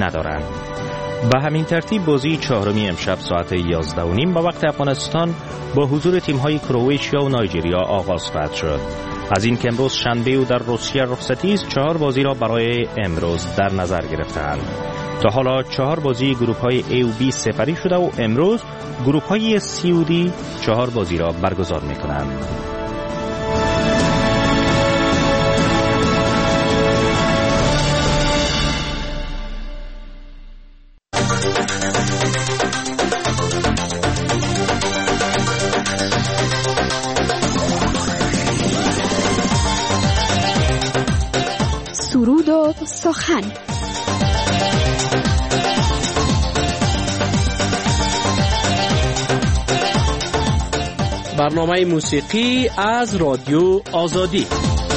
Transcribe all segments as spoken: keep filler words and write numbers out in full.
ندارند. به همین ترتیب بازی چهارمی امشب ساعت یازده و نیم با وقت افغانستان با حضور تیم‌های کرواتیا و نایجریا آغاز خواهد شد. از این که امروز شنبه و در روسیه رخصتی است، چهار بازی را برای امروز در نظر گرفته‌اند. تا حالا چهار بازی گروه‌های A و B سپری شده و امروز گروه‌های C و D چهار بازی را برگزار می‌کنند. سرود و سخن. برنامه موسیقی از رادیو آزادی.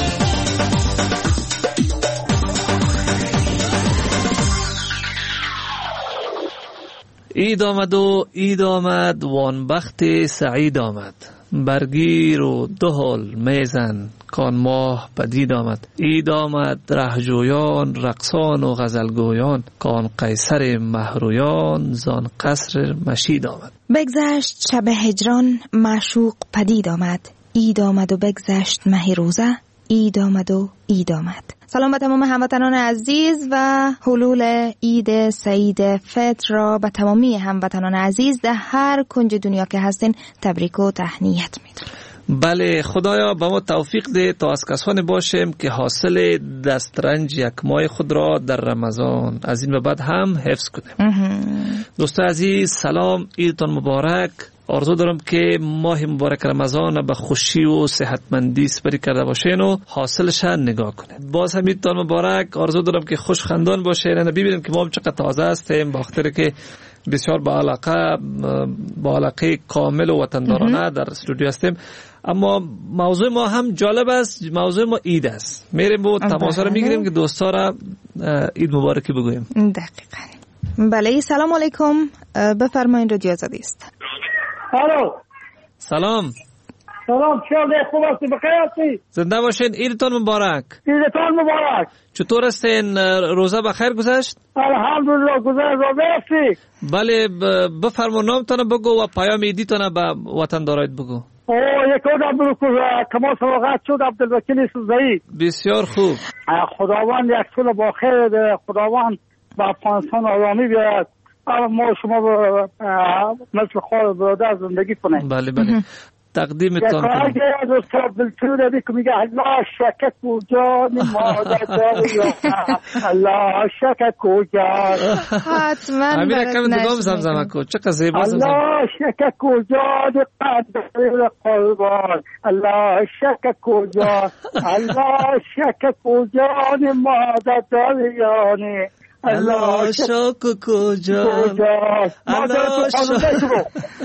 عید آمد و عید آمد وانبخت سعید آمد، برگیر و دو حال میزن کان ماه پدید آمد. عید آمد رهجویان رقصان و غزلگویان، کان قیصر مهرویان زان قصر مشید آمد. بگذشت شب هجران معشوق پدید آمد، عید آمد و بگذشت مه روزه، عید آمد و عید آمد. سلام به تمام هموطنان عزیز و حلول عید سعید فطر را به تمامی هموطنان عزیز در هر کنج دنیا که هستین تبریک و تهنیت میدونم. بله، خدایا به ما توفیق ده تا از کسانی باشیم که حاصل دسترنج یک ماه خود را در رمضان از این به بعد هم حفظ کنیم. دوستان عزیز سلام، عیدتان مبارک. آرزو دارم که ماه مبارک رمضان به خوشی و صحتمندی سپری کرده باشین و حاصلش نگاه کنید. باز هم عیدتان مبارک. آرزو دارم که خوش خندان باشین. ببینیم که ما هم چقدر تازه هستیم، با خاطر که بسیار با علاقه با علاقه کامل و وطندارانه در استودیو هستیم. اما موضوع ما هم جالب است. موضوع ما عید است. میریم با تماس رو میگیریم که دوستا را عید مبارکی بگویم. دقیقاً. بله، سلام علیکم، بفرمایید، رادیو آزادی است. الو. سلام. سلام، چطور خوب هستی؟ بخیر هستی؟ زنده باشین. عیدتان مبارک. عیدتان مبارک. چطور هستین؟ روزه بخیر گذشت؟ الحمدلله گذشت. روزه هستی؟ بله، بفرما نامتان بگو و پیام عیدیتان به وطندارایت بگو. او یک آدم برو که کمال سواقت شد عبدالوکیل سوزایی. بسیار خوب. خداوند یک سال با خیر ده. خداوند با افغانستان آرامی بیاد. ما شما مثل خواهر برادر زندگی کنیم. بله بله. تقدیمتان کنم. یک آگه از استاد دلتور بی که میگه الله شکت کجا مادر داری الله شکت کجا. حتما همین رکم دگام زمزمه کن. چقدر زیبا زمزمه. الله شکت کجا قدر قربان الله شکت کجا الله شکت کجا مادر داری الله شاکو کجان الله شاکو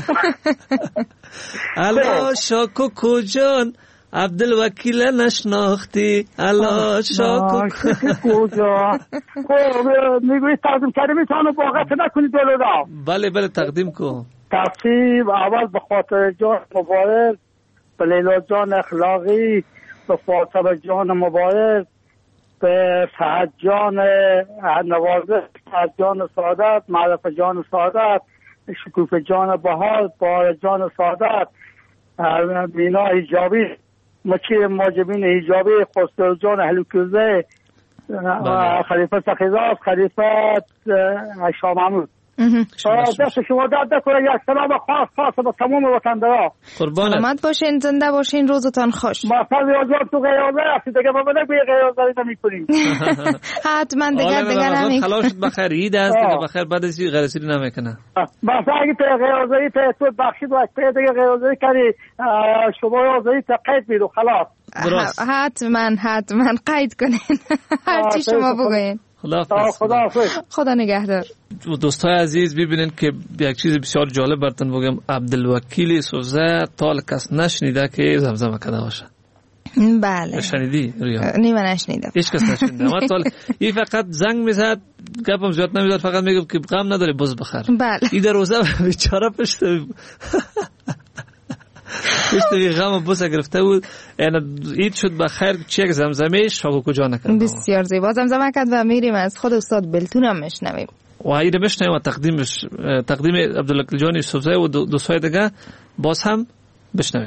الله شاکو کجان عبدالوکیل نشناختی الله شاکو کجان. میگوی تقدیم کردی میتونم باقت نکنی دلو را. بله بله تقدیم کن. تقدیم اول به خاطر جان مبارک، به لیلا جان اخلاقی، به فاطمه جان مبارک، به سعد جان نوازش، سعد جان سعادت، معرف جان سعادت، شکوف جان بهار، بار جان سعادت، مینا حجابی، مچیر ماجبین حجابی، خسرو جان هلوکوزه، خلیفه سخیزاز، خلیفه شاه محمود. دست شما درد نکنه. یک سلام خاص خاص به تمام وطندارا. قربانت. سلامت باشین، زنده باشین، روزتان خوش. ما فرض واجب تو غیازه هستی دیگه، ما بده به غیازه نمی‌کنیم. حتما دیگه دیگه نمی‌کنیم. خلاص بخیر عید است دیگه، بخیر بعد از غیرسیری نمیکنه. مثلا اگه تو غیازه تو تو بخشید و تو دیگه غیازه کردی شما غیازه تا قید میدو خلاص. حتما حتما قید کنین. هر چی شما بگین. خداحافظ. خداحافظ. خدا نگهدار. دوستای عزیز ببینین که یک چیز بسیار جالب براتون بگم. عبدالوکیل سوزه تا کس نشنیده که زمزمه کرده باشه. بله. شنیدی ریا؟ نیمه نشنیدم. هیچ کس نشنیده. ما تا این فقط زنگ میزد، گپم زیاد نمیزد، فقط میگم که غم نداره باز بخیر. بله. این در روزه بیچاره پشت پشت غم بوسه گرفته بود. یعنی عید شد بخیر. چیک زمزمه شاگو کجا نکرد. بسیار زیبا زمزمه کرد و میریم از خود استاد بلتون هم میشنویم. و ایده میشنویم و تقدیمش تقدیم عبدالله جان یوسفزی و دوستای دیگه باز هم بشنویم.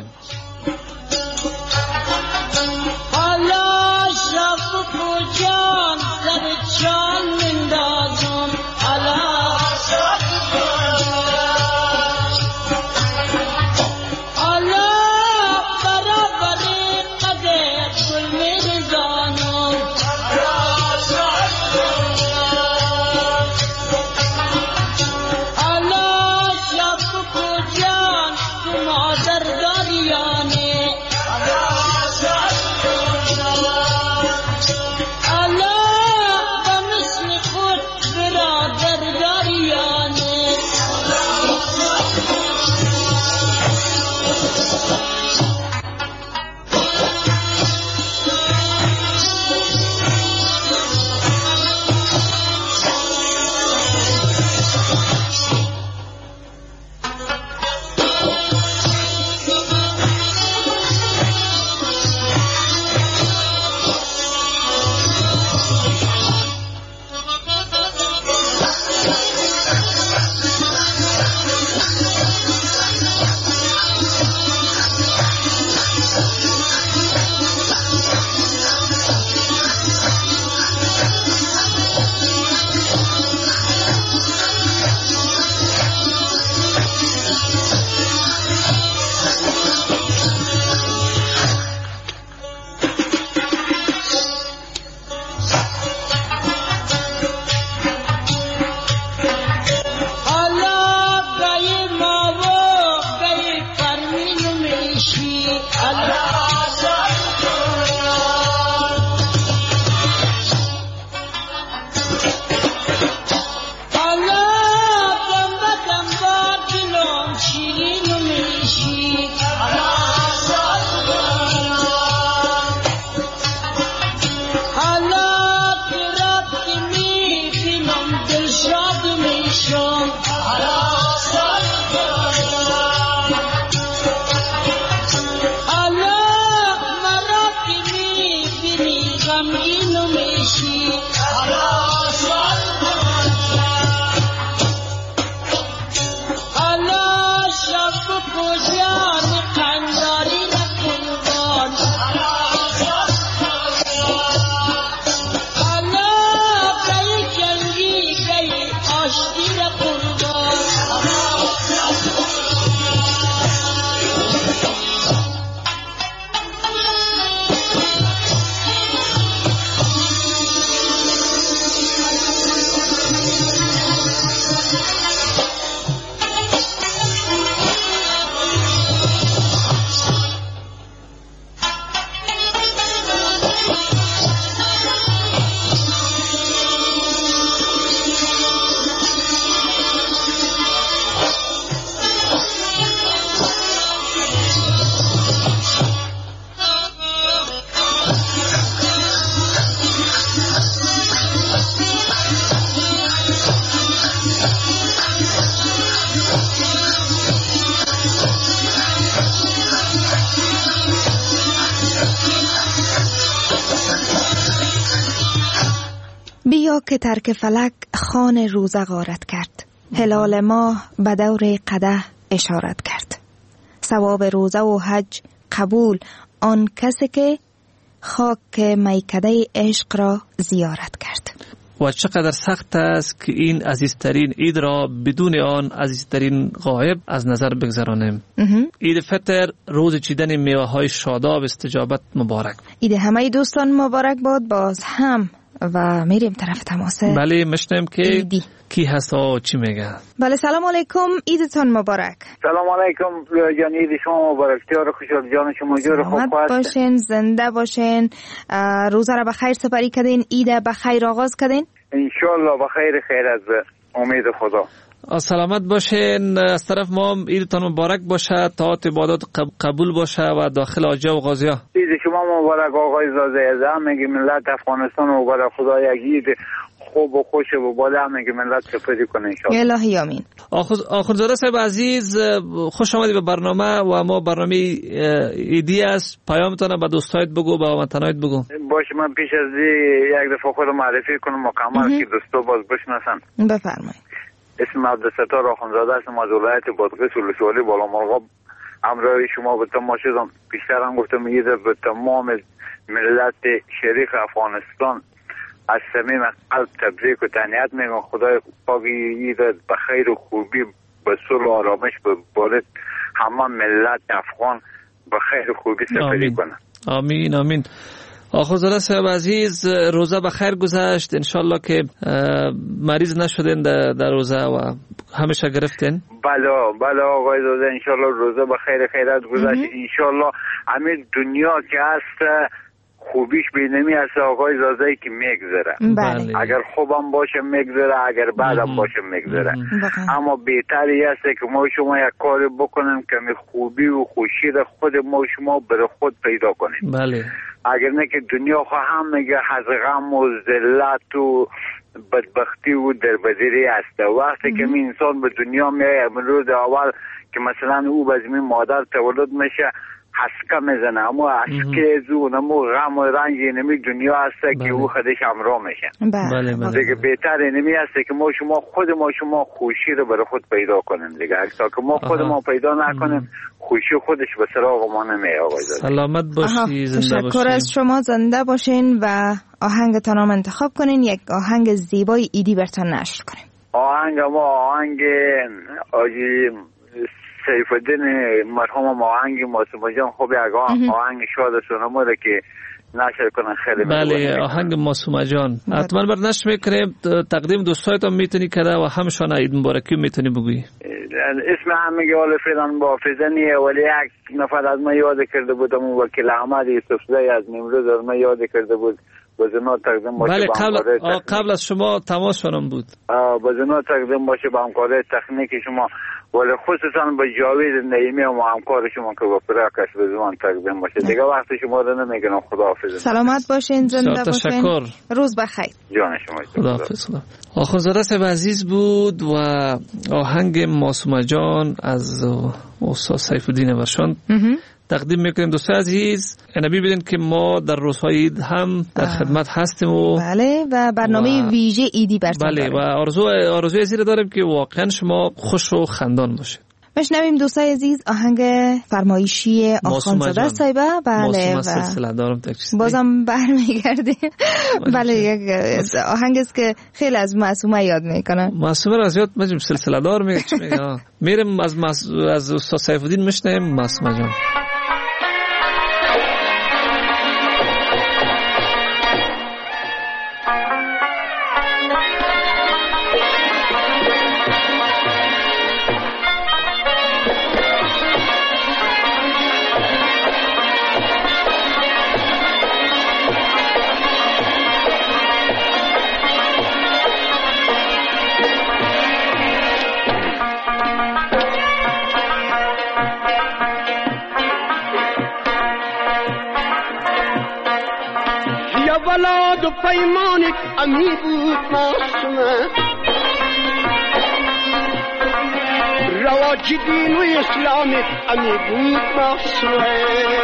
بیا که ترک فلک خوان روزه غارت کرد، هلال ماه به دور قدح اشارت کرد. ثواب روزه و حج قبول آن کسی که خاک میکده عشق را زیارت کرد. و چقدر سخت است که این عزیزترین عید را بدون آن عزیزترین غایب از نظر بگذرانیم. عید فطر روز چیدن میوه های شاداب استجابت مبارک. عید همه دوستان مبارک باد. باز هم و میریم طرف تماسه. بله مشنم که ایدی. کی هست و چی میگه؟ بله سلام علیکم، عیدتان مبارک. سلام علیکم جان، عید شما مبارک. تیار خوشحال جان شما جور خوب باشین، زنده باشین، روزه را بخیر سپری کردین، عید بخیر آغاز کردین ان شاء الله. بخیر خیر از امید خدا. سلامت باشین. از طرف ما هم عیدتان مبارک باشه، طاعت عبادات قبول باشه و داخل آجا و غازیا. عید شما مبارک آقای زاده. همه ملت افغانستان مبارک. خدا یک عید خوب و خوش و بالا همه که ملت سپری کنه انشاءالله. الهی آمین. آخوندزاده صاحب عزیز، خوش آمدید به برنامه و ما برنامه ایدی است. پیامتان به دوستایت بگو، به هموطنایت بگو. باشه، من پیش از یک دفعه خود معرفی کنم مکمل که دوستا باز بشناسن. بفرمایید. اسم عبدالستار آخوندزاده هستم از ولایت بادغیس ولسوالی بالامرغاب. همراه شما به تماشا شدم. بیشتر هم گفتم میگه به تمام ملت شریف افغانستان از صمیم قلب تبریک و تهنیت میگم. خدای پاک عید به خیر و خوبی به صلح و آرامش ببارد همه ملت افغان به خیر و خوبی سپری کنه. آمین آمین. آخوندزاده صاحب عزیز، روزه به خیر گذشت، انشالله که مریض نشدین در, در روزه و همیشه گرفتین. بله بله آقای زاده، انشالله روزه به خیر خیرت گذشت. انشالله همین دنیا که هست خوبیش بینمی هست آقای زاده که میگذره. بله. اگر خوبم باشه میگذره، اگر بعدم باشه میگذره. اما بهتری است که ما شما یک کاری بکنیم که خوبی و خوشی را خود ما شما بر خود پیدا کنیم. بله. اگر نه که دنیا خواهم میگه از غم و ذلت و بدبختی و دربدری است. وقتی که می انسان به دنیا میاد امروز اول که مثلا او به زمین مادر تولد میشه حسکه میزنه، اما حسکه زون اما غم و رنج نمی دنیا هست که او خودش همراه میشه. بله بله. دیگه بهتر نمی هست که ما شما خود ما شما خوشی رو برای خود پیدا کنیم دیگه. تا که ما خود ما پیدا نکنیم خوشی خودش به سراغ ما نمیاد. آقای زاده سلامت باشی، زنده باشی. تشکر از شما، زنده باشین و آهنگتان هم انتخاب کنین، یک آهنگ زیبای ایدی برتان نشر کنیم. آهنگ ما آهنگ آجی سیف الدین مرحوم آهنگ معصومه جان خوب یک آهنگ شاد سونمو را که نشر کنن خیلی. بله آهنگ معصومه جان حتما بر نشر میکنیم. تقدیم دوستایت هم میتونی کرده و همشان عید مبارکی میتونی بگویی. اسم همه حال فعلا با فیزنیه، ولی یک نفر از ما یاد کرده بودم وکیل احمد یوسفزی از نیمروز از ما یاد کرده بود. بزنا تقدیم باشه. بله قبل قبل از شما تماس شدم بود. بزنا تقدیم باشه به همکاری تکنیک شما، ولی خصوصا به جاوید نعیمی و همکار شما که با پراکش به زمان تقدیم باشه. دیگه وقت شما رو نمیگم. خداحافظ. سلامت باشین، زنده باشین. تشکر. روز بخیر. جان شما. خداحافظ. آخوندزاده صاحب عزیز بود و آهنگ معصومه جان از استاد سیف الدین ورشان تقدیم میکنیم. دوستان عزیز نبی بدین که ما در روزهای عید هم در خدمت هستیم و بله و برنامه و... ویژه ایدی براتون بله و آرزو آرزوی زیر داریم که واقعا شما خوش و خندان باشید. بشنویم دوستای عزیز آهنگ فرمایشی آخوندزاده صاحب. بله و سلسله دارم بازم برمیگردیم. بله یک آهنگ است که خیلی از معصومه یاد میکنه. معصومه از یاد میگم سلسله دار میگه چی میگه. میرم از مس... از استاد سیف الدین میشنیم معصومه جان. ولاد و پیمانت امی بود معصومه، رواج دین و اسلامت امی بود معصومه.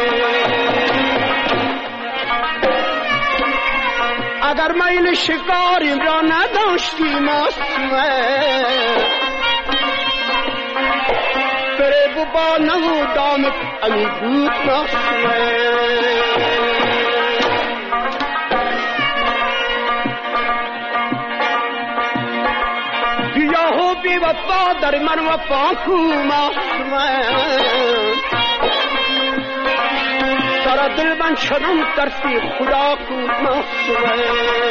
اگر میل شکاریم را نداشتی معصومه، فریب و با نمو دامت امی بود معصومه. بی وفا در من وفا کو معصومه، سر دل من شدم ترسی خدا کو معصومه.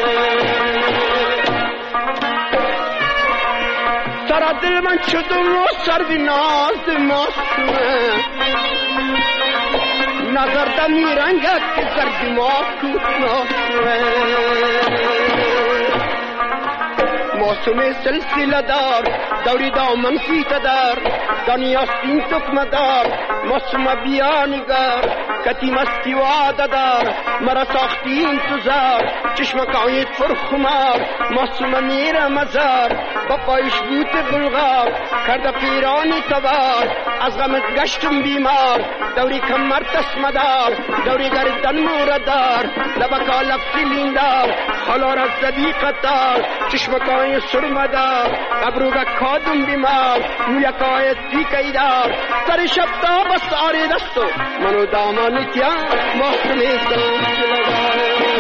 سر دل من شدم و سر بی ناز معصومه، نظر دمی رنگت که سر دماغ کو معصومه. معصوم سلسله دار دوری دامن فیت دار دنیا سین تکمه دار معصوم بیانگر کتی مستی وعده دار مرا ساختی انتظار چشمکایت پرخمار معصوم میره مزار با پایش بوت بلغار کرده پیرانی تبار از غمت گشتم بیمار دوری کمر تسمدار دوری گردن موردار لبکا لب فیلیندار خلا را زدی قطار چشمکای سرمدار ابروگا کادم بیمار مویکای تیکیدار سر شب تا بس آری دستو منو دامانی کیا محسنی سلسلدار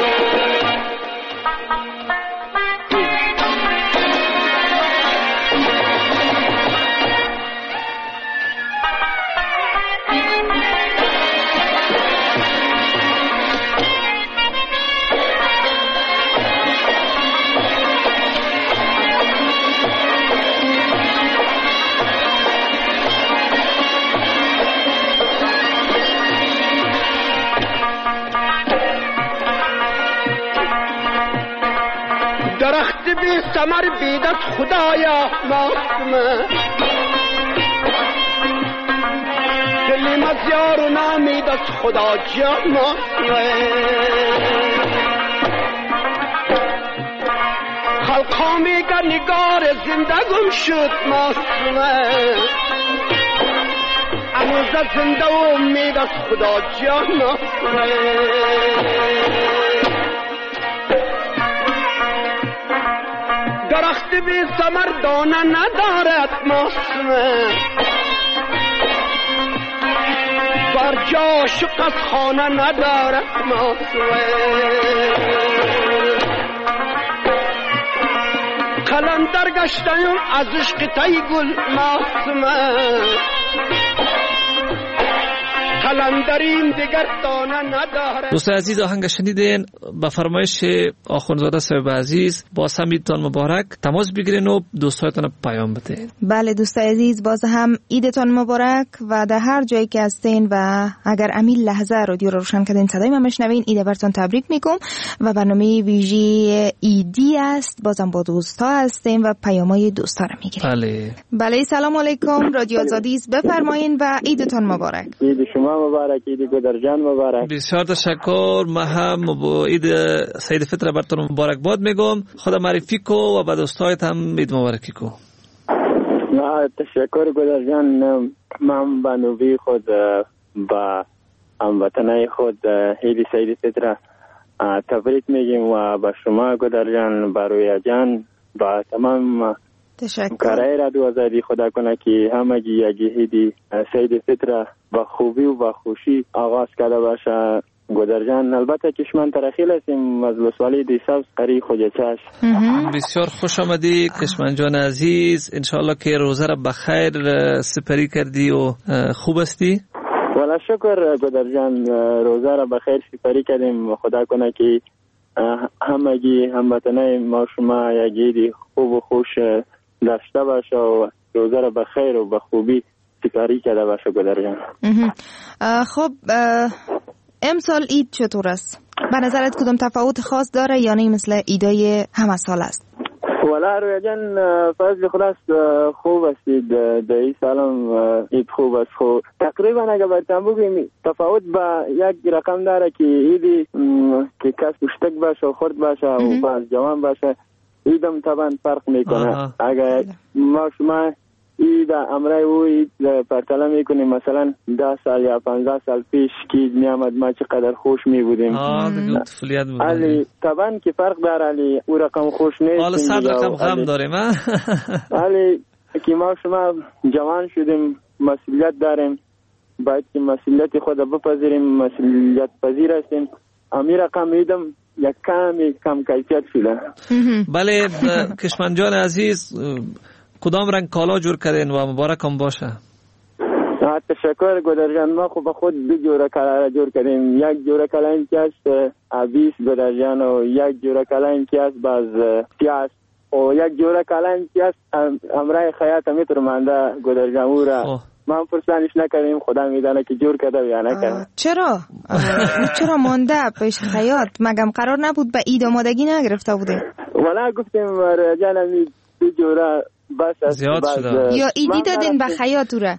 درخت بی ثمر بیدت خدایا معصومه دلی مزیار و نامیدت خدا جا معصومه خلقا میگن نگار زندگم شد معصومه اموزه زنده و امیدت خدا جا معصومه درخت بی ثمر دانه ندارد معصومه بر جا شق از خانه ندارد معصومه قلندر گشتم از عشق تی گل معصومه قلندریم دیگر دانه نداره. دوست عزیز آهنگ شنیدین به فرمایش آخوندزاده صاحب عزیز. باز هم ایدتان مبارک. تماس بگیرین و دوستایتان پیام بدین. بله دوست عزیز باز هم ایدتان مبارک و در هر جایی که هستین و اگر امیل لحظه رادیو رو روشن کردین صدای من بشنوین ایده براتون تبریک میگم و برنامه ویژه ایدی است. بازم با دوستا هستیم و پیامای دوستا رو میگیریم. بله بله سلام علیکم رادیو آزادی است بفرمایین و ایدتان مبارک. اید شما مبارک، اید گدرجان مبارک. بسیار تشکر. من هم با اید سید فطر براتون مبارک باد میگم. خدا معرفی کو و به دوستایت هم اید مبارکی کو. نه تشکر گدرجان. من به نوبی خود با هموطنای خود اید سید فطر تبریک میگیم و به شما گدرجان، با رویا جان، با تمام کارهای رادیو آزادی خدا کنه که همگی یکی ایدی سید فطر با خوبی و با خوشی آغاز کرده باشه. گدرجان البته کشمن ترخیل هستیم از لسوالی دی سبز قری خوجچش. بسیار خوش آمدی کشمن جان عزیز. انشاءالله که روزه را بخیر سپری کردی و خوب هستی. والا شکر گدرجان، روزه را بخیر سپری کردیم. خدا کنه که همگی هموطنای ما شما یکی ایدی خوب و خوش داشته باشه و روزه را بخیر و بخوبی سپری کرده باشه گدرجان. خب امسال عید چطور است؟ به نظرت کدام تفاوت خاص داره یا نه مثل ایدای همه سال است؟ والا رویا جان فضل خلاص خوب است. در این سال هم عید خوب است. خوب تقریبا اگر برتن بگیم تفاوت با یک رقم داره که ایدی که کس مشتک باشه و خورد باشه و باز جوان باشه ایدم طبعا فرق میکنه. اگر ما شما اید امرای او اید پرتله میکنیم مثلا ده سال یا پانزده سال پیش که اید میامد ما چقدر خوش میبودیم. علی طبعا که فرق داره. علی او رقم خوش نیست. حالا صد رقم غم داریم. علی که ما شما جوان شدیم مسئولیت داریم، باید که مسئولیت خود بپذیریم، مسئولیت پذیر هستیم. امی رقم ایدم یک کمی کم کیفیت شده. بله کشمن جان عزیز کدام رنگ کالا جور کردین و مبارکم باشه. تشکر گدرجان. ما خود به خود دو جوره کالا جور کردیم. یک جوره کالا این که است عبیس گدرجان و یک جوره کالا این که است باز پیاز و یک جوره کالا این که است امرای خیاط میتر مانده گدرجان او را ما پرسانش نکردیم. خدا میدانه که جور کرده یا نکرده. چرا؟ چرا مانده پیش خیاط؟ مگم قرار نبود به عید آمادگی نگرفته بوده؟ ولی گفتیم ریاجان همی دو جوره بس زیاد شده یا ایدی دادین به خیاط را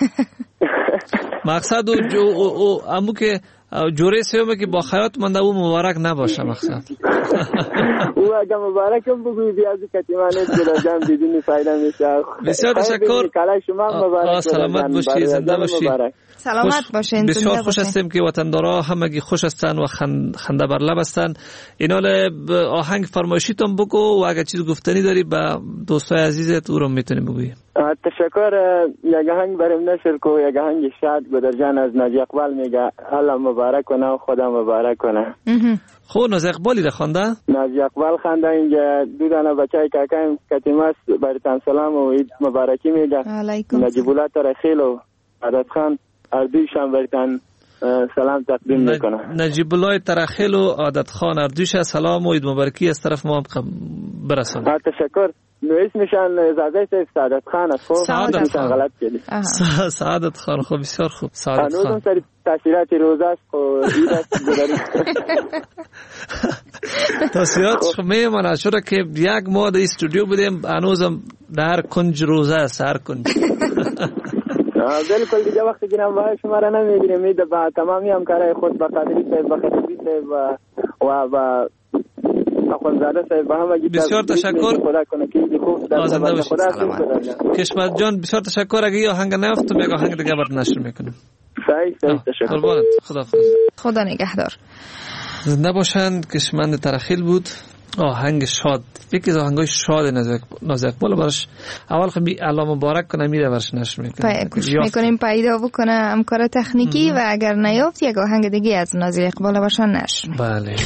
مقصد او جو او امو که جوره سیومه که با خیاط منده او مبارک نباشه مقصد او اگه مبارک هم بگوی بیازی کتیمانه جان بدون فایده میشه. بسیار تشکر. کلای شما مبارک. سلامت باشی، زنده باشی. سلامت باشین. بسیار خوش هستیم که وطندارا همگی خوش هستن و خنده بر لب هستن. اینال آهنگ فرمایشیتون بگو و اگه چیز گفتنی داری با دوستای عزیزت او رو میتونی بگویی. تشکر. یک آهنگ برام نشر کو، یک آهنگ شاد گدر جان از ناجی اقبال میگه الله مبارک کنه و خدا مبارک کنه. خب ناجی اقبالی ده خوانده؟ ناجی اقبال خوانده. اینجا دو دانه بچهای کاکایم کتیماس برتان سلام و عید مبارکی میگه. نجیب الله ترخیل و عادت خان اردویشان برتان سلام تقدیم میکنه. نجیب الله ترخیل و عادت خان اردویش سلام و عید مبارکی از طرف ما برسون. تشکر. نو اسمشان اجازه است سعادت خان است. خب اسمشان غلط کردی. سعادت خان. خب بسیار خوب. سعادت خان. هنوز سری تاثیرات روزه است. خب این است گذاری. تاثیرات میمونه چرا که یک ماه در استودیو بودیم هنوزم در کنج روزه است هر کنج. بالکل دیگه وقتی گیرم باید شما را نمیگیریم. میده با تمامی همکارای خود با قادری صاحب با خطیبی صاحب و با اخوانزاده صاحب با همه بسیار تشکر. خدا کنه که این خوب در زبان خدا است. کشمت جان بسیار تشکر. اگه یه آهنگ نیافتم یک آهنگ دیگه برات نشر میکنم. صحیح صحیح تشکر. قربانت. خدا خدا. خدا نگهدار. زنده باشند. کشمند ترخیل بود. آهنگ شاد، یکی از آهنگای شاد ناز اقبال براش اول خیلی الله مبارک کنه میره برش نشر میکنه. گوش میکنیم پیدا بکنه همکار تکنیکی و اگر نیافت یک آهنگ دیگه از ناز اقبال باشن نشر. بله.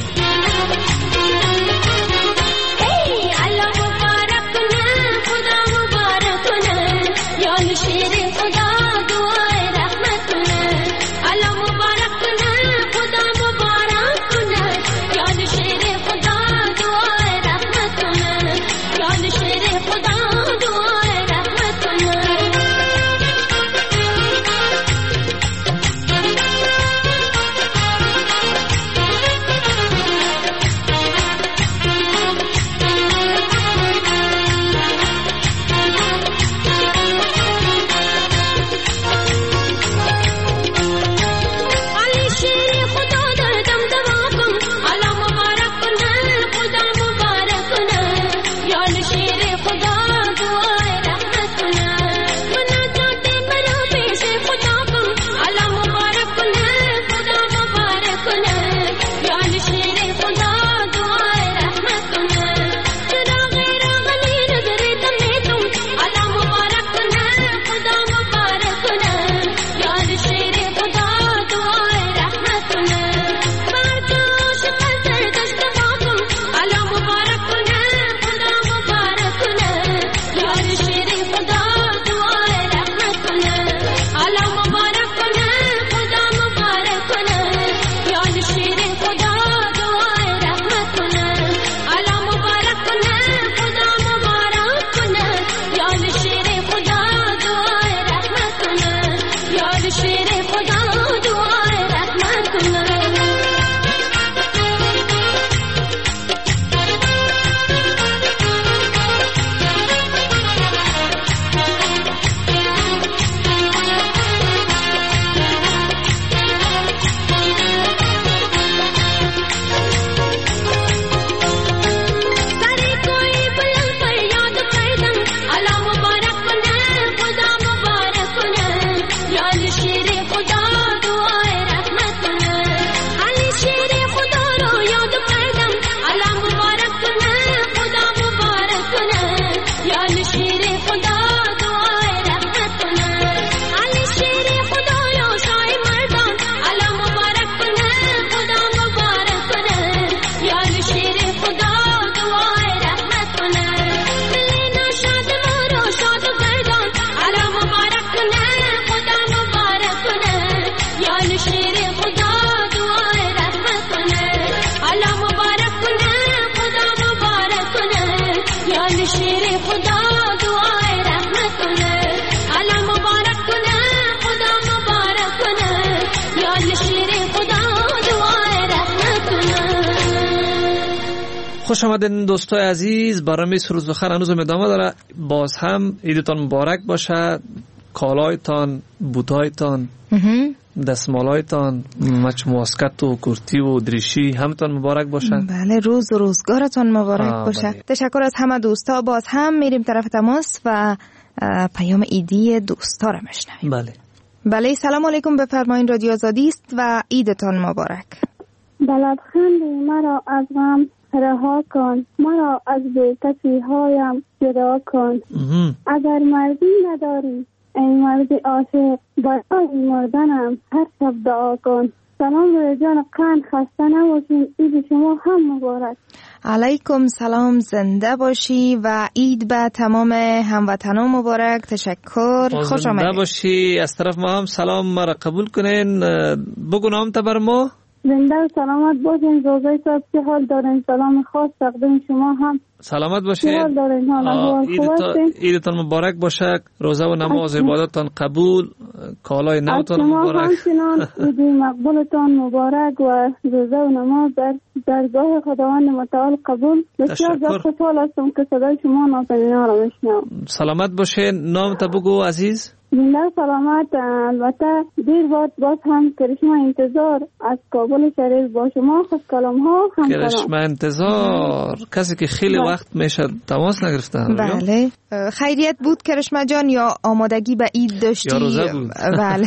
خوش آمدین دوستای عزیز. برنامه سرود سخن هنوز ادامه داره. باز هم عیدتان مبارک باشه. کالایتان، بوتایتان، دستمالایتان، مچ مواسکت و کرتی و دریشی همتان مبارک باشه. بله، روز و روزگارتان مبارک باشه. بله. تشکر از همه دوستا. باز هم میریم طرف تماس و پیام ایدی دوستا را میشنویم. بله بله، سلام علیکم، بفرمایید. رادیو آزادی است و عیدتان مبارک. بلدخند مرا از غم رها کن، مرا از بی‌کسی هایم جدا کن. اگر مردی نداری ای مرد عاشق، برای مردنم هر شب دعا کن. سلام روی جان قند، خسته نباشین. عید شما هم مبارک. علیکم سلام، زنده باشی و عید به تمام هموطنان مبارک. تشکر، خوش آمدید. زنده باشی. از طرف ما هم سلام ما را قبول کنین. بگو نام تا بر ما. زنده و سلامت باشین. روزای صاحب چه حال دارین؟ سلام خاص تقدیم شما هم. سلامت باشین. چه حال دارین؟ عیدتان مبارک باشه. روزه و نماز عبادتتان قبول. کالای نوتان مبارک. همچنان عید مقبولتان مبارک و روزه و نماز در درگاه خداوند متعال قبول. بسیار زیاد خوشحال هستم که صدای شما نازنینا را میشنوم. سلامت باشین. نام تا بگو عزیز. زنده سلامت. البته دیر بعد باز هم کرشمه انتظار از کابل شریف با شما خوش کلام ها هم کرشمه انتظار. کسی که خیلی وقت میشه تماس نگرفته. بله. خیریت بود کرشمه جان یا آمادگی به عید داشتی؟ یا روزه بود. بله.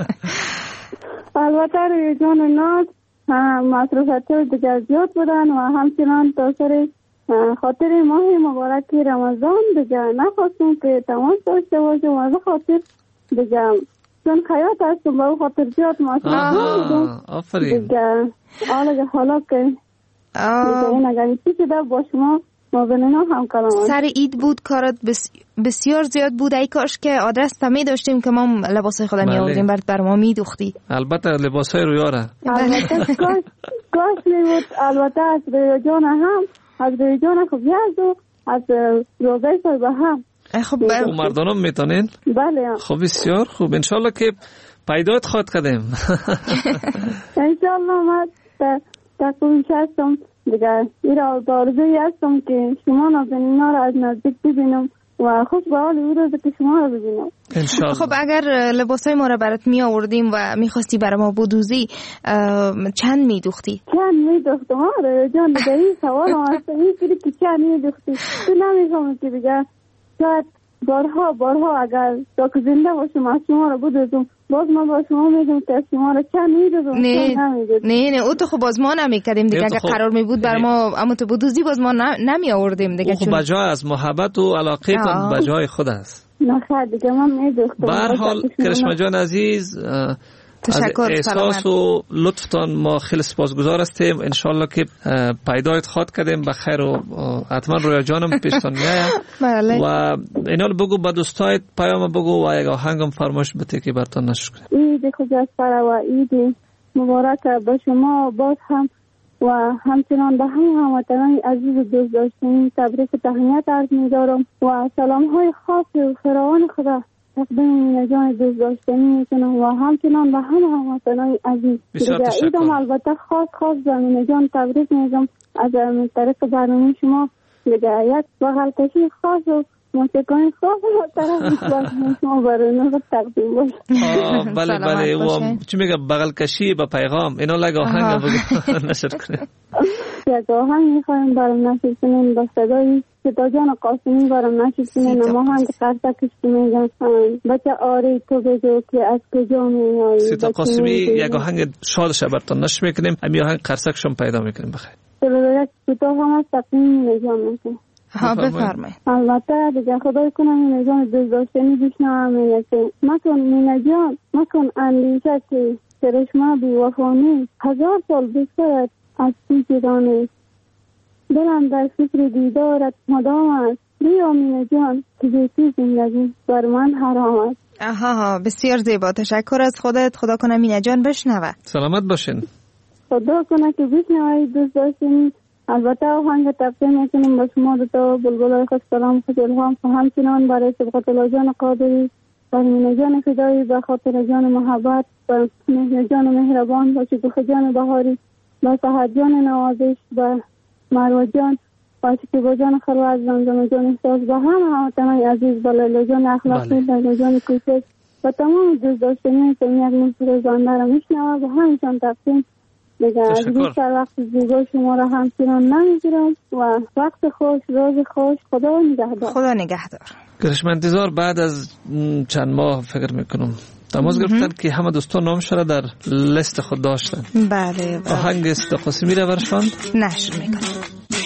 البته روی جان ناز مصروفیت دیگر زیاد بودن و همچنان تا سر خاطر ماه مبارک رمضان دیگه نخواستم که تماس داشته باشم. از خاطر دیگه چون خیاط هستم با خاطر زیاد مصروف بودم. آفرین. دیگه حالا حالا که دیگه این اگر چی شده با شما مبینینا هم کلام. سر عید بود، کارت بس بسیار زیاد بود. ای کاش که آدرس تمی داشتیم که ما لباسای خود می آوردیم برات بر ما می دوختی. البته لباسای رویاره. البته کاش کاش می بود. البته از روی جان هم از روی جان خوب یاد و از روزای صاحب هم. خب مردانم میتونین؟ بله. خب بسیار خوب. انشالله که پیدایت خواهد کردیم. انشالله ما تقویش هستم دیگه. ایرا بارزوی هستم که شما نازنینا را از نزدیک ببینم و خوش به حال او روز که شما را ببینم انشالله. خب اگر لباسای ما را برات می آوردیم و میخواستی برای ما بدوزی چند میدوختی؟ چند میدوختم؟ آره جان دیگه این سوال هم هست. این سری که چند میدوختی تو نمیفهمم که دیگه شاید بارها بارها اگر تا که زنده باشم از شما را بدوزم باز ما با شما میگم که شما را چند میدوزم. نه نه نه او تو خب باز ما نمیکردیم دیگه. اگر قرار می بود بر ما اما تو بدوزی باز ما نمی آوردیم دیگه. خب بجای از محبت و علاقه تان بجای خود است. نه خیر دیگه من میدوختم. به هر حال کرشمه جان عزیز تشکر. از احساس و لطفتان ما خیلی سپاسگزار هستیم. انشالله که پیدایت خواد کردیم به خیر و حتما رویا جانم پیشتان میاید. بله. و اینال بگو به دوستایت پیام بگو و یک آهنگم فرمایش بده که براتون نشر کنیم. عید خجسته و عید مبارک به شما باز هم و همچنان به همه هموطنان عزیز و دوست داشتنی تبریک و تهنیت عرض می‌دارم و سلام های خاص و فراوان خدا تقدیم مینه جان دوست داشتنی میکنم و همچنان به همه هموطنان عزیز. بسیار تشکر. ایدم البته خاص خاص به مینه جان تبریک میگم از طریق برنامه شما. دیگه یک بغل کشی خاص و موسیقی خاص طرف شما برای تقدیم باشه. بله بله. و چی میگه بغل کشی به پیغام اینا لگا آهنگ بگو نشر کنیم. یک آهنگ میخوایم برام نشر کنیم با صدای صدا جان قاسمی برام نشر کنیم. اما آهنگ قرصکش که میگن بچه آری تو بگو که از کجا میایی. صدا قاسمی یک آهنگ شادش براتون نشر میکنیم. امی آهنگ قرصکشم پیدا میکنیم بخیر. تو یک کوتاه هم از تقدیم نجام میکنیم. ها بفرمایید. البته دیگه خدای کنم این نجام دوست داشتنی بشنوم میگه که مکن مینه جان مکن اندیشه که کرشمه بی وفانی هزار سال بسرد از پیش دانست دلم در فکر دیدارت مدام است. بیا مینه جان که بیتی زندگی بر من حرام است. آها بسیار زیبا. تشکر از خودت. خدا کنه مینه جان بشنوه. سلامت باشین. خدا کنه که بشنوید دوست داشتنی. البته آهنگ تقدیم میکنیم با شما دو تا بلبلای خوش کلام خوش الهام و همچنان برای سبقت الله جان قادری و مینه جان فدایی به خاطر جان محبت و مهر جان مهربان و شکوفه جان بهاری و سحر جان نوازش و مروه جان وقتی که با جان خلوت زمزمه جان احساس با همه هموطنان عزیز با لیلا جان اخلاقی لیلا جان کوچک و تمام دوست داشتنی که یک موسیقی زنده را میشنوه و همیشان تقسیم دیگه از بیشتر وقت زیبا شما را همچنان نمیگیرم و وقت خوش روز خوش خدا نگهدار. خدا نگهدار. گرشم انتظار بعد از چند ماه فکر میکنم تماس گرفتن که همه دوستان نامش را در لیست خود داشتن. بله بله. آهنگ است قاسمی را برشان نشر میکنم.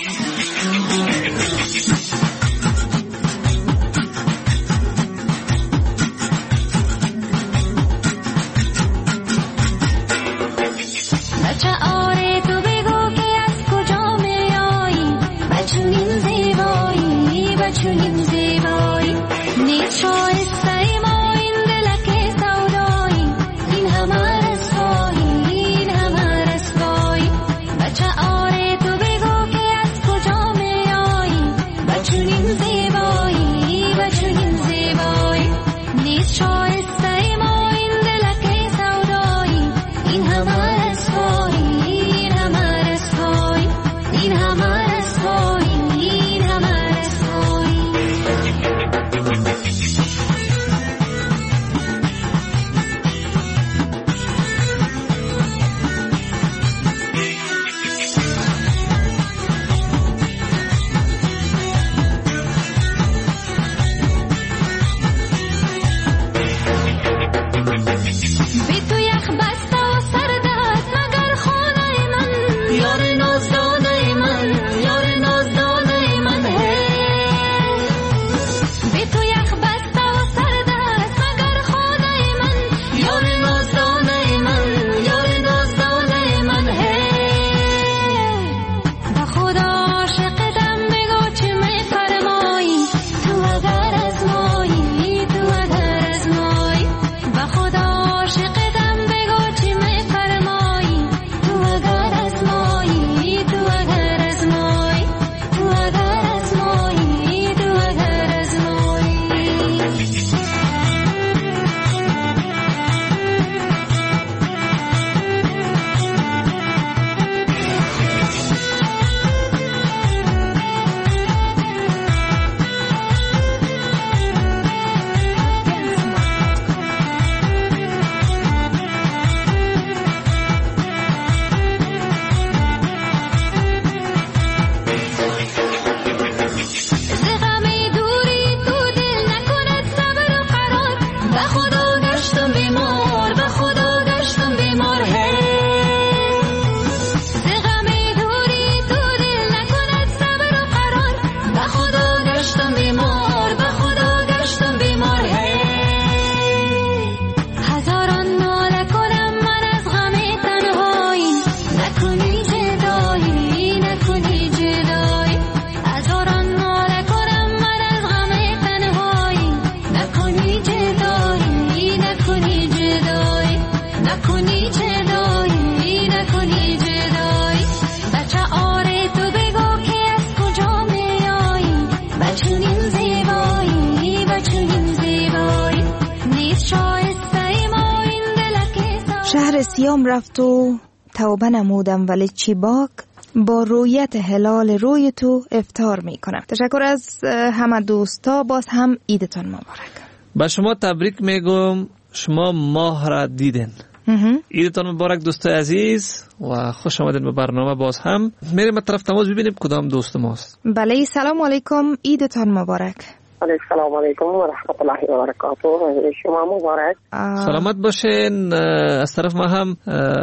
سیام رفت و توبه نمودم ولی چی باک با رویت هلال روی تو افطار می کنم. تشکر از همه دوستا، باز هم عیدتان مبارک. با شما تبریک میگم، شما ماه را دیدن. عیدتان مبارک دوستای عزیز و خوش آمدین به برنامه. باز هم میریم طرف تماس ببینیم کدام دوست ماست. بله سلام علیکم، عیدتان مبارک. السلام علیکم و رحمت الله و برکاته. شما مبارک. سلامت باشین. از طرف ما هم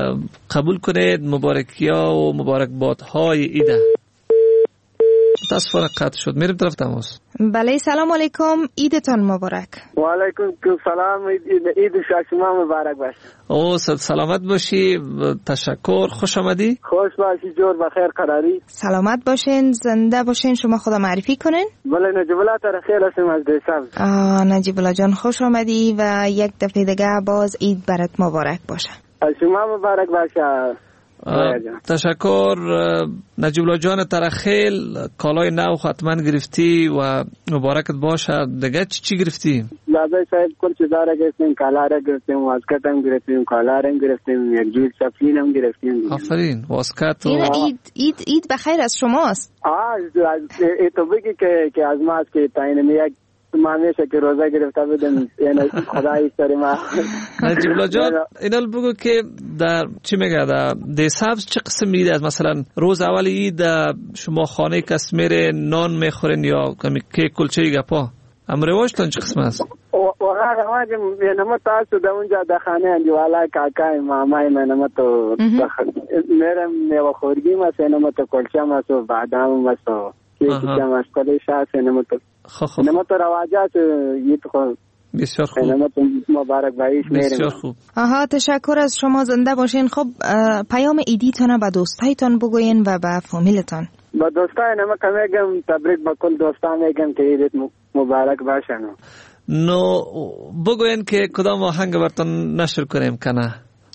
قبول کنید مبارکی‌ها و مبارکبادهای عید. متاسفانه قطع شد. میریم طرف تماس. بله سلام علیکم، عیدتان مبارک. و علیکم سلام، عید شما مبارک باشه. او سلامت باشی، تشکر، خوش آمدی. خوش باشی، جور بخیر قراری. سلامت باشین، زنده باشین. شما خدا معرفی کنین. بله نجیب الله تر خیر هستم از دیسم. آه نجیب الله جان خوش آمدی و یک دفعه دیگه باز عید برات مبارک باشه. شما مبارک باشه. تشکر نجیب الله جان ترخیل. کالای نو حتما گرفتی و مبارکت باشه. دیگه چی چی گرفتی؟ دادا صاحب کل چیزا را گرفتیم، کالا را گرفتیم، واسکت هم گرفتیم، کالا را گرفتیم، یک جور سفلین هم گرفتیم. آفرین. واسکت و عید عید عید بخیر از شماست. آه تو بگی که که از ماست که تاین میاد ما میشه که روزه گرفته بدم، یعنی خدای سر ما. نجیب الله جان اینال بگو که در چی میگه در دی سبز چه قسم میده؟ از مثلا روز اول عید شما خانه کس میره نان میخورین یا کمی کیک کلچه گپا ام رواجتون چه قسم است؟ واقعا رواج یعنی ما تاسو در اونجا در خانه انجوالا کاکای مامای من ما تو میرم میوه خورگی ما سینما تو کلچه ما سو بادام ما سو کیک ما سو شاه سینما تو سینما تو رواجات یه تو بسیار خوب. مبارک بایش بسیار خوب. آها تشکر از شما، زنده باشین. خب پیام عیدیتون به دوستایتون بگوین و به فامیلتون. با دوستای نما میگم تبریک به کل دوستان میگم که عید مبارک باشه. نو بگوین که کدام آهنگ براتون نشر کنیم کنه؟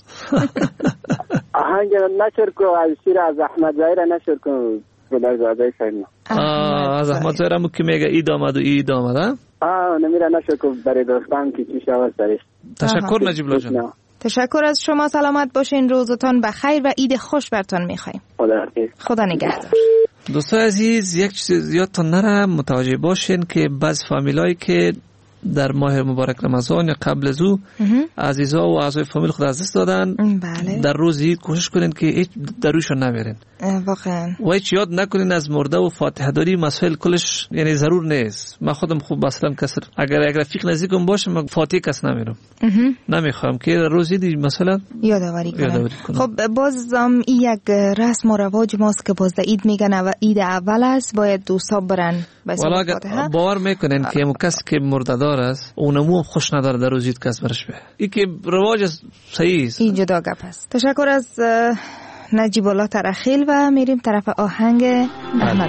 آهنگ نشر کو از شیر از احمد ظاهر نشر کو خدای زاده شاید. آه از احمد ظاهر هم که میگه عید آمد و عید آمد. آه نمیره نشر کو برای دوستان که چی شود سرش. تشکر نجیب الله جان. تشکر از شما، سلامت باشین، روزتون بخیر و عید خوش براتون میخوایم. خدا حافظ. خدا نگهدار. دوستان عزیز یک چیز زیادتون نره متوجه باشین که بعض فامیلایی که در ماه مبارک رمضان یا قبل از او عزیزا و اعضای فامیل خود از دست دادن، بله. در روز عید کوشش کنین که هیچ درویشون نمیرین واقعا و هیچ یاد نکنین از مرده و فاتحه داری مسائل کلش یعنی ضرور نیست. من خودم خوب مثلا کسر اگر یک رفیق نزدیکم باشه من فاتحه کس نمیرم، نمیخوام که روز عید مثلا یادآوری کنم. خب باز هم یک رسم و رواج ماست که باز عید میگن و عید اول است باید دوستا برن والا اگر باور میکنین که مو کس که مرده دار است اونمو خوش نداره در روز عید کس برش به این که رواج صحیح است. این جدا گپ است. تشکر از نجیب الله ترخیل و میریم طرف آهنگ محمد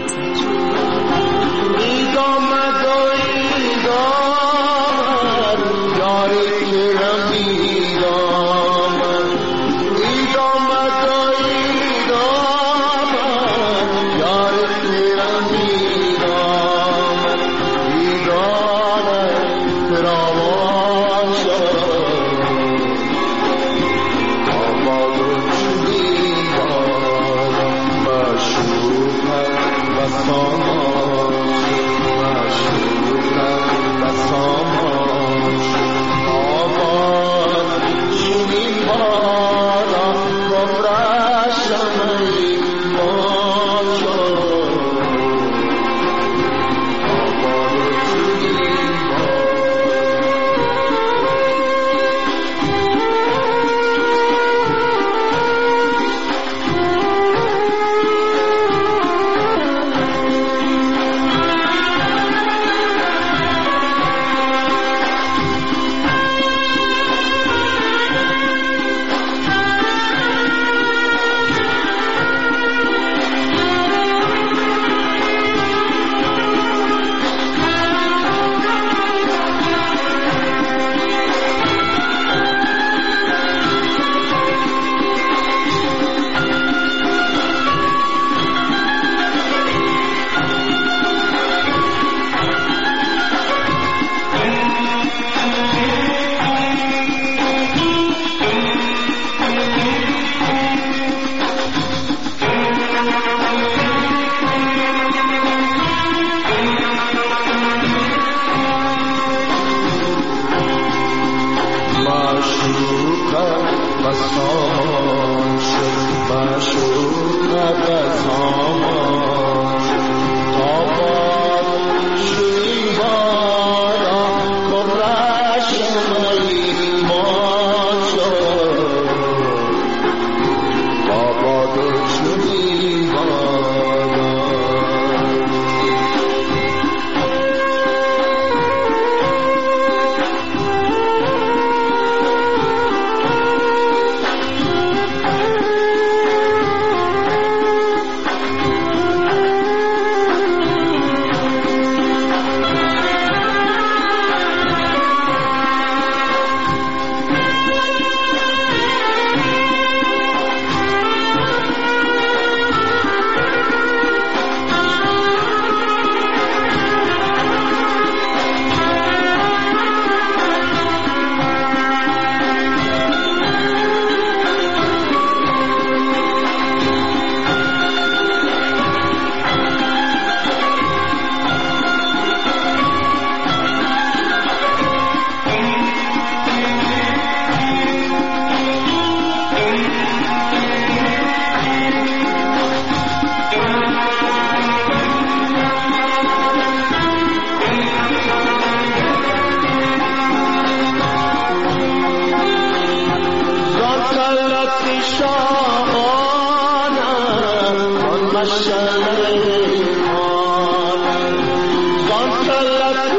شاهانم آن مشعل ایمانم زان خلعت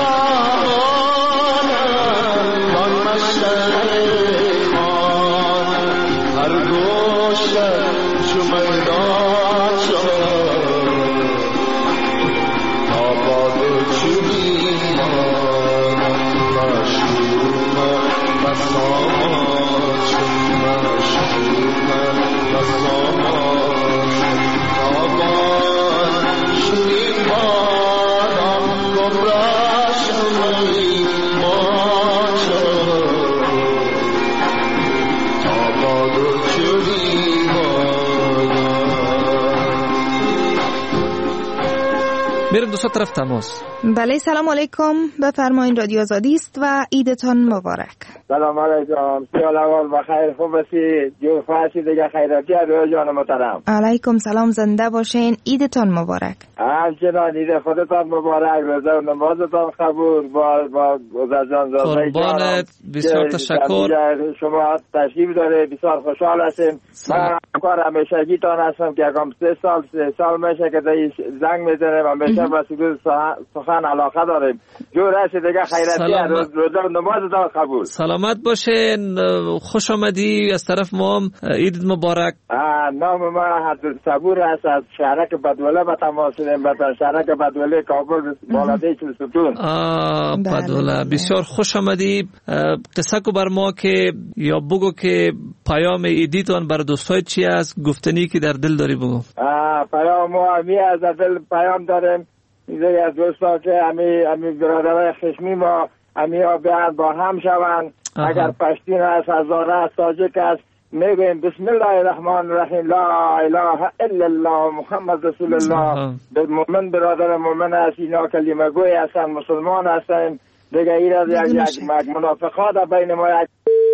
شاهانم آن مشعل ایمانم هر گوشه چو میدان شد آباد چو ایمانم مشهورم بسامات مشهورم بسامات آباد چو ایمانم گمراه شدی ما شد آباد چو ایمانم. میرم دوستا طرف تماس. بله سلام علیکم، بفرمایید رادیو آزادی است و عیدتان مبارک. سلام علیکم، سیال اول بخیر، خوب هستی؟ جو فاسی دیگه خیراتی روی جان محترم. علیکم سلام، زنده باشین، عیدتان مبارک. همچنان عید خودتان مبارک، روزه و نمازتان قبول. با با گذر جان قربانت، بسیار تشکر. شما تشریف داره، بسیار خوشحال هستیم. من کار همیشگی تان هستم که اگم سه سال سه سال میشه که زنگ میزنم همیشه با سخن علاقه داریم. جو رسی دیگه خیراتی روزه و نمازتان قبول. سلامت باشین، خوش آمدی. از طرف ما هم عید مبارک. نام ما حضرت صبور است، از شهرک بدوله به تماس داریم. به شهرک بدوله کابل بالادی چل ستون. آه بدوله، بسیار خوش آمدی. قصه کو بر ما که یا بگو که پیام عیدیتون بر دوستای چی است، گفتنی که در دل داری بگو. پیام ما می از دل پیام داریم. میگه از دوستا که امی امی برادرای خشمی ما امی ها بیان با هم شوند. اگر پشتین است، هزاره است، تاجیک است، میگویم بسم الله الرحمن الرحیم، لا اله الا الله محمد رسول الله. به مومن برادر مومن است، اینا کلمه گوی هستن، مسلمان هستن دیگه. این از یک منافقات بین ما یک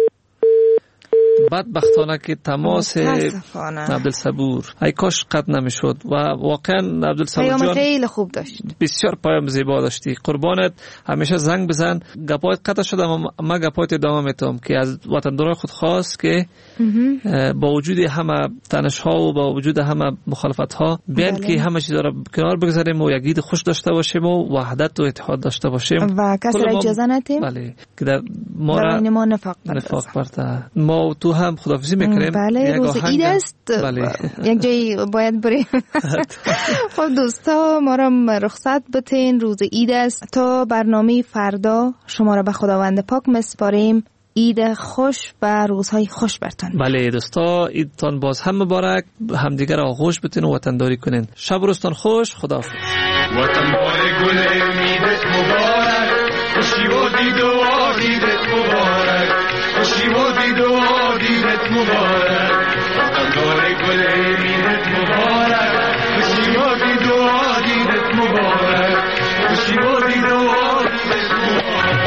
بدبختانه که تماس عبدالصبور ای کاش قطع نمیشد و واقعا عبدالصبور جان پیام خیلی خوب داشت، بسیار پیام زیبا داشتی. قربانت، همیشه زنگ بزن. گپایت قطع شد اما ما گپایت ادامه میتم که از وطندارای خود خواست که با وجود همه تنش ها و با وجود همه مخالفت ها بیان که همه چیز را کنار بگذاریم و یک عید خوش داشته باشیم و وحدت و اتحاد داشته باشیم و کسی را اجازه ندیم. بله که در ما را ما نفاق برده. ما تو هم خداحافظی میکنیم. بله روز عید است. بله. یک جایی باید بریم. خب دوستا ما را رخصت بتین، روز عید است. تا برنامه فردا شما را به خداوند پاک مسپاریم. عید خوش و روزهای خوش برتان. بله دوستا، عیدتان باز هم مبارک. همدیگر را آغوش بتین و وطنداری کنین. شب روزتان خوش. خداحافظ. وطن‌های گل امیدت مبارک، خوشی و دید و عیدت مبارک، خوشی و دید و عیدت مبارک. وطن‌های گل امیدت مبارک، خوشی و دید و عیدت مبارک، خوشی و دید و عیدت مبارک.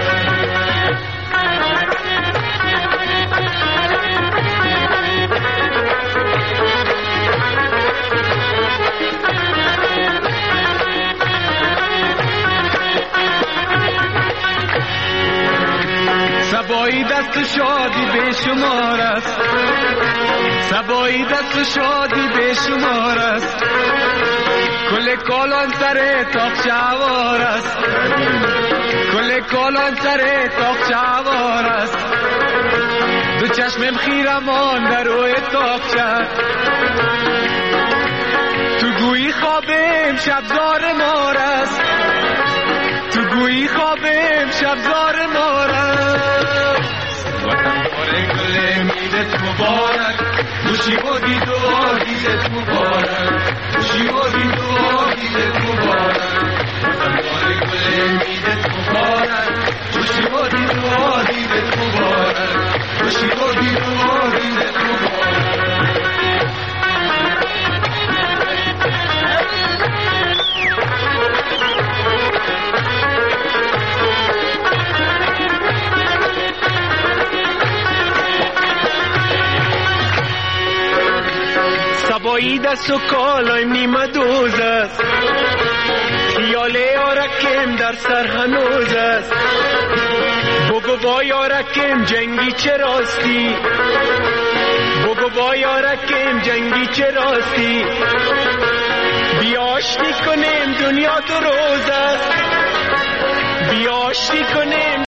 سبایی دست شادی به شمار است، سبایی دست شادی به شمار است، کل کالان سر تاق شوار است، کل کالان سر تاق شوار است. دو چشمم خیرمان در روی تاق شد، تو گویی خوابم شبزار مار است، تو گویی خوابم شبزار مار است. وطن باره گل امیدت مبارک، خوشی و دید و عیدت مبارک، خوشی و دید و عیدت مبارک. وطن باره گل امیدت مبارک، خوشی و دید و عیدت مبارک، خوشی و دید و عیدت مبارک. سبایی دست و کالایم نیمه دوز است، خیال یارکم در سر هنوز است. بگو با یارکم جنگی چه راستی، بگو با یارکیم جنگی چه راستی، بیاشتی کنیم دنیا تو روز است، بیاشتی کنیم